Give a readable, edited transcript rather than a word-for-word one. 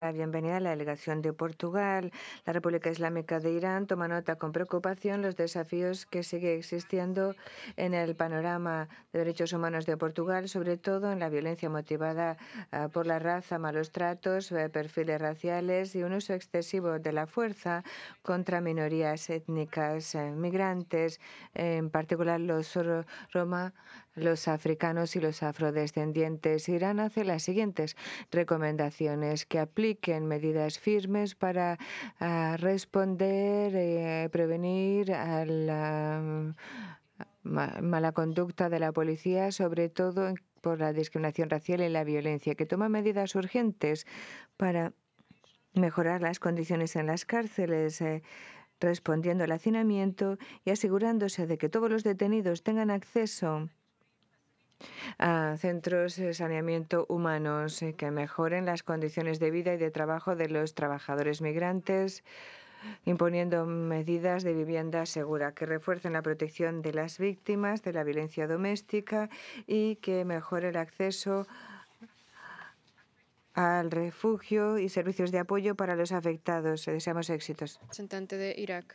La bienvenida a la delegación de Portugal. La República Islámica de Irán toma nota con preocupación los desafíos que sigue existiendo en el panorama de derechos humanos de Portugal, sobre todo en la violencia motivada por la raza, malos tratos, perfiles raciales y un uso excesivo de la fuerza contra minorías étnicas migrantes, en particular los roma, los africanos y los afrodescendientes. Irán hace las siguientes recomendaciones: que apliquen medidas firmes para responder, prevenir a la mala conducta de la policía, sobre todo por la discriminación racial y la violencia, que toma medidas urgentes para mejorar las condiciones en las cárceles, respondiendo al hacinamiento y asegurándose de que todos los detenidos tengan acceso a centros de saneamiento humanos, que mejoren las condiciones de vida y de trabajo de los trabajadores migrantes, imponiendo medidas de vivienda segura, que refuercen la protección de las víctimas de la violencia doméstica y que mejore el acceso al refugio y servicios de apoyo para los afectados. Deseamos éxitos. Representante de Irak.